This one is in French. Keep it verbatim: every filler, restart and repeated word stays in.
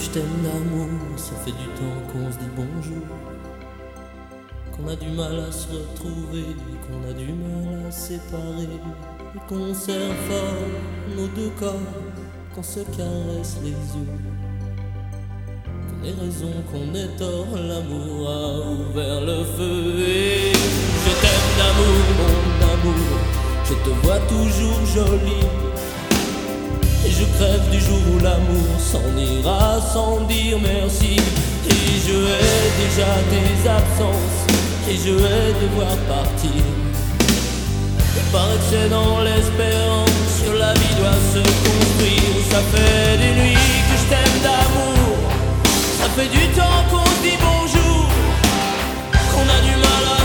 je t'aime d'amour, ça fait du temps qu'on se dit bonjour, qu'on a du mal à se retrouver, qu'on a du mal à séparer, et qu'on serre fort nos deux corps, qu'on se caresse les yeux, qu'on ait raison, qu'on ait tort, l'amour a ouvert le feu. Et je t'aime d'amour, mon amour, je te vois toujours jolie, et je crève du jour où l'amour s'en ira sans dire merci. Et je hais déjà tes absences, et je hais devoir partir. Il paraît que c'est dans l'espérance que la vie doit se construire. Ça fait des nuits que je t'aime d'amour, ça fait du temps qu'on se dit bonjour, qu'on a du mal à